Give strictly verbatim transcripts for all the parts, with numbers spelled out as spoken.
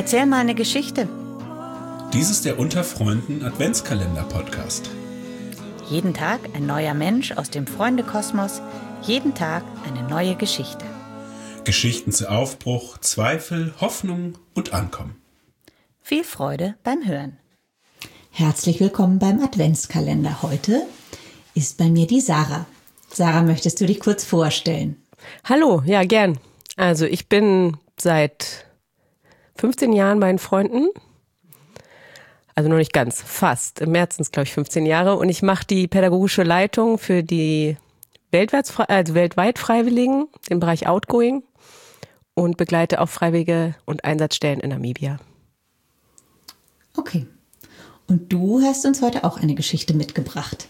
Erzähl mal eine Geschichte. Dies ist der Unter Freunden Adventskalender-Podcast. Jeden Tag ein neuer Mensch aus dem Freundekosmos, jeden Tag eine neue Geschichte. Geschichten zu Aufbruch, Zweifel, Hoffnung und Ankommen. Viel Freude beim Hören. Herzlich willkommen beim Adventskalender. Heute ist bei mir die Sarah. Sarah, möchtest du dich kurz vorstellen? Hallo, ja gern. Also ich bin seit fünfzehn Jahren bei den Freunden. Also noch nicht ganz, fast. Im März sind es, glaube ich, fünfzehn Jahre. Und ich mache die pädagogische Leitung für die weltweit, also weltweit Freiwilligen im Bereich Outgoing und begleite auch Freiwillige und Einsatzstellen in Namibia. Okay. Und du hast uns heute auch eine Geschichte mitgebracht.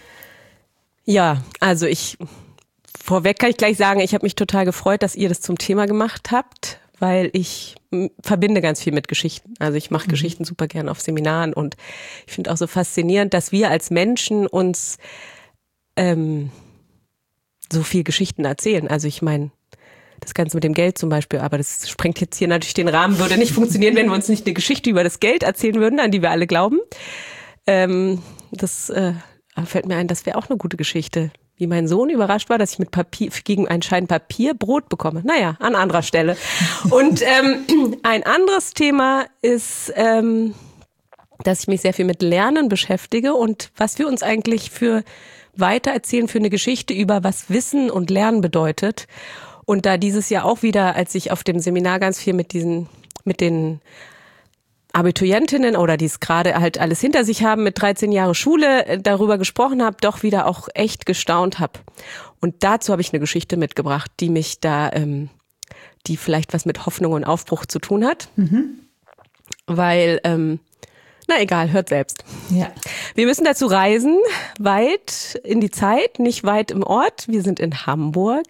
Ja, also ich, vorweg kann ich gleich sagen, ich habe mich total gefreut, dass ihr das zum Thema gemacht habt, weil ich m, verbinde ganz viel mit Geschichten. Also ich mache mhm. Geschichten super gern auf Seminaren und ich finde auch so faszinierend, dass wir als Menschen uns ähm, so viel Geschichten erzählen. Also ich meine, das Ganze mit dem Geld zum Beispiel, aber das sprengt jetzt hier natürlich den Rahmen, würde nicht funktionieren, wenn wir uns nicht eine Geschichte über das Geld erzählen würden, an die wir alle glauben. Ähm, das äh, fällt mir ein, das wäre auch eine gute Geschichte. Wie mein Sohn überrascht war, dass ich mit Papier, gegen einen Schein Papier Brot bekomme. Naja, an anderer Stelle. Und ähm, ein anderes Thema ist, ähm, dass ich mich sehr viel mit Lernen beschäftige und was wir uns eigentlich für weitererzählen für eine Geschichte über, was Wissen und Lernen bedeutet. Und da dieses Jahr auch wieder, als ich auf dem Seminar ganz viel mit diesen, mit den Abiturientinnen oder die es gerade halt alles hinter sich haben mit dreizehn Jahre Schule darüber gesprochen habe, doch wieder auch echt gestaunt habe. Und dazu habe ich eine Geschichte mitgebracht, die mich da, ähm, die vielleicht was mit Hoffnung und Aufbruch zu tun hat. Mhm. Weil, ähm, na egal, hört selbst. Ja. Wir müssen dazu reisen, weit in die Zeit, nicht weit im Ort. Wir sind in Hamburg.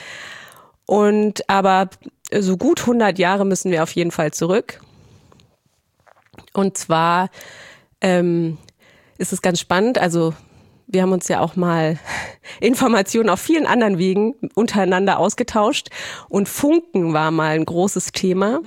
Und aber so gut hundert Jahre müssen wir auf jeden Fall zurück. Und zwar ähm, ist es ganz spannend, also wir haben uns ja auch mal Informationen auf vielen anderen Wegen untereinander ausgetauscht und Funken war mal ein großes Thema.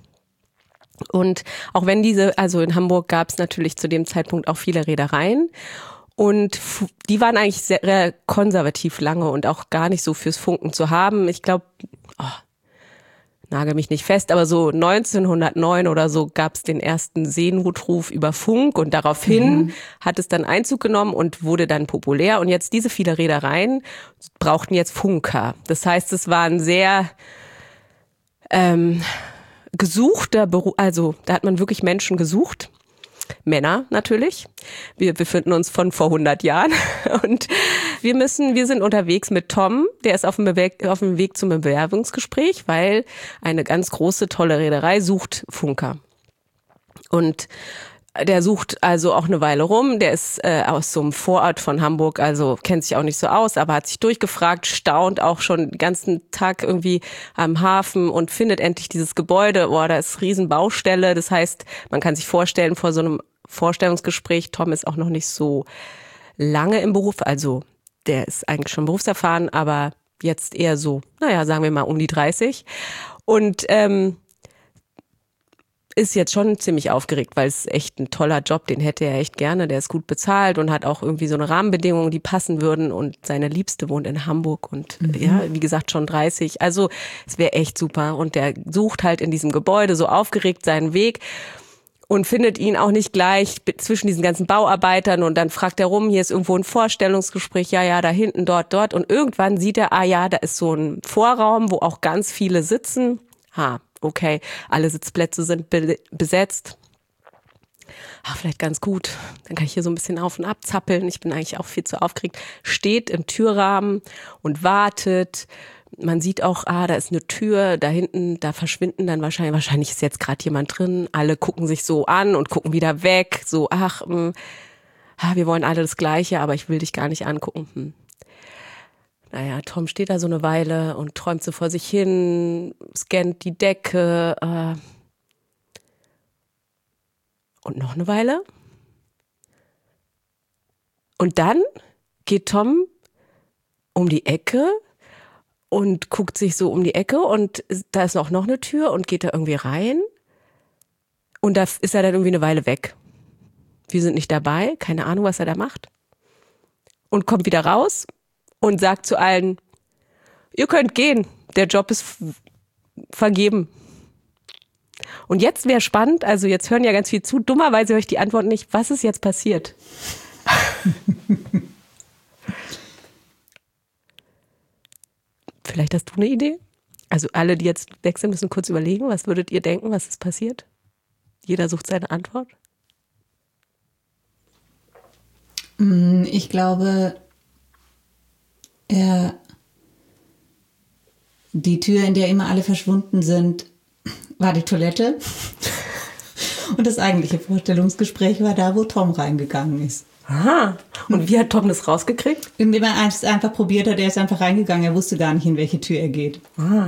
Und auch wenn diese, also in Hamburg gab es natürlich zu dem Zeitpunkt auch viele Reedereien und die waren eigentlich sehr konservativ lange und auch gar nicht so fürs Funken zu haben. Ich glaube, oh, nagel mich nicht fest, aber so neunzehnhundertneun oder so gab es den ersten Seenotruf über Funk und daraufhin mhm. hat es dann Einzug genommen und wurde dann populär. Und jetzt diese viele Reedereien brauchten jetzt Funker. Das heißt, es war ein sehr ähm, gesuchter Beruf, also da hat man wirklich Menschen gesucht. Männer natürlich. Wir befinden uns von vor hundert Jahren und wir müssen, wir sind unterwegs mit Tom, der ist auf dem, Bewe- auf dem Weg zum Bewerbungsgespräch, weil eine ganz große, tolle Reederei sucht Funker. Und der sucht also auch eine Weile rum, der ist äh, aus so einem Vorort von Hamburg, also kennt sich auch nicht so aus, aber hat sich durchgefragt, staunt auch schon den ganzen Tag irgendwie am Hafen und findet endlich dieses Gebäude, boah, da ist Riesenbaustelle, das heißt, man kann sich vorstellen, vor so einem Vorstellungsgespräch, Tom ist auch noch nicht so lange im Beruf, also der ist eigentlich schon berufserfahren, aber jetzt eher so, naja, sagen wir mal um die dreißig und ähm, ist jetzt schon ziemlich aufgeregt, weil es echt ein toller Job, den hätte er echt gerne, der ist gut bezahlt und hat auch irgendwie so eine Rahmenbedingungen, die passen würden und seine Liebste wohnt in Hamburg und mhm. ja, wie gesagt schon dreißig, also es wäre echt super und der sucht halt in diesem Gebäude so aufgeregt seinen Weg und findet ihn auch nicht gleich zwischen diesen ganzen Bauarbeitern und dann fragt er rum, hier ist irgendwo ein Vorstellungsgespräch, ja, ja, da hinten, dort, dort und irgendwann sieht er, ah ja, da ist so ein Vorraum, wo auch ganz viele sitzen, ha, okay, alle Sitzplätze sind be- besetzt. Ach, vielleicht ganz gut. Dann kann ich hier so ein bisschen auf und ab zappeln. Ich bin eigentlich auch viel zu aufgeregt. Steht im Türrahmen und wartet. Man sieht auch, ah, da ist eine Tür, da hinten, da verschwinden dann wahrscheinlich, wahrscheinlich ist jetzt gerade jemand drin. Alle gucken sich so an und gucken wieder weg. So, ach, mh, wir wollen alle das Gleiche, aber ich will dich gar nicht angucken. Hm. Naja, Tom steht da so eine Weile und träumt so vor sich hin, scannt die Decke äh und noch eine Weile. Und dann geht Tom um die Ecke und guckt sich so um die Ecke und da ist auch noch eine Tür und geht da irgendwie rein Und da ist er dann irgendwie eine Weile weg. Wir sind nicht dabei, keine Ahnung, was er da macht. Und kommt wieder raus und sagt zu allen, ihr könnt gehen, der Job ist vergeben. Und jetzt wäre spannend, also jetzt hören ja ganz viel zu, dummerweise höre ich die Antwort nicht, was ist jetzt passiert? Vielleicht hast du eine Idee? Also alle, die jetzt weg sind, müssen kurz überlegen, was würdet ihr denken, was ist passiert? Jeder sucht seine Antwort. Ich glaube, er, die Tür, in der immer alle verschwunden sind, war die Toilette. Und das eigentliche Vorstellungsgespräch war da, wo Tom reingegangen ist. Aha. Und wie hat Tom das rausgekriegt? Indem er es einfach probiert hat, er ist einfach reingegangen, er wusste gar nicht, in welche Tür er geht. Ah.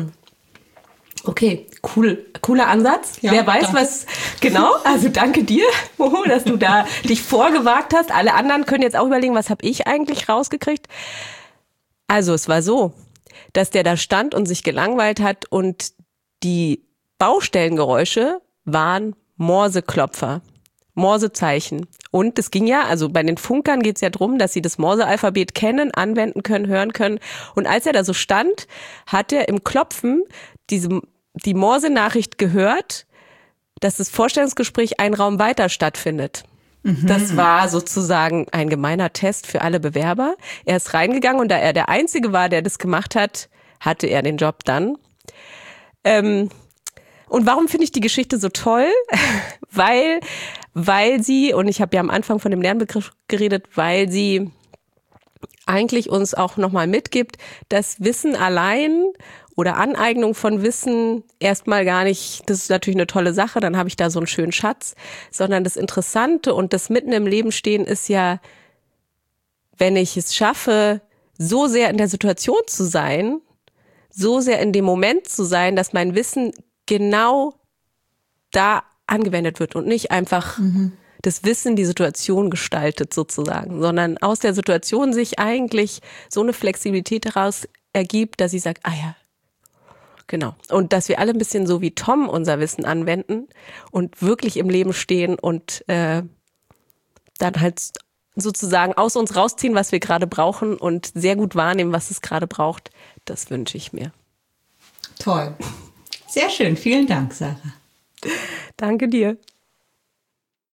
Okay, cool. Cooler Ansatz. Ja, Wer weiß, danke. was, genau, also danke dir, Moho, dass du da dich vorgewagt hast. Alle anderen können jetzt auch überlegen, was habe ich eigentlich rausgekriegt? Also es war so, dass der da stand und sich gelangweilt hat und die Baustellengeräusche waren Morseklopfer, Morsezeichen. Und es ging ja, also bei den Funkern geht es ja drum, dass sie das Morsealphabet kennen, anwenden können, hören können. Und als er da so stand, hat er im Klopfen diese, die Morse-Nachricht gehört, dass das Vorstellungsgespräch einen Raum weiter stattfindet. Mhm. Das war sozusagen ein gemeiner Test für alle Bewerber. Er ist reingegangen und da er der Einzige war, der das gemacht hat, hatte er den Job dann. Ähm, und warum finde ich die Geschichte so toll? weil, weil sie, und ich habe ja am Anfang von dem Lernbegriff geredet, weil sie eigentlich uns auch nochmal mitgibt, dass Wissen allein oder Aneignung von Wissen erstmal gar nicht, das ist natürlich eine tolle Sache, dann habe ich da so einen schönen Schatz, sondern das Interessante und das mitten im Leben stehen ist ja, wenn ich es schaffe, so sehr in der Situation zu sein, so sehr in dem Moment zu sein, dass mein Wissen genau da angewendet wird und nicht einfach mhm. das Wissen die Situation gestaltet sozusagen, sondern aus der Situation sich eigentlich so eine Flexibilität daraus ergibt, dass ich sage, ah ja, genau. Und dass wir alle ein bisschen so wie Tom unser Wissen anwenden und wirklich im Leben stehen und äh, dann halt sozusagen aus uns rausziehen, was wir gerade brauchen und sehr gut wahrnehmen, was es gerade braucht. Das wünsche ich mir. Toll. Sehr schön. Vielen Dank, Sarah. Danke dir.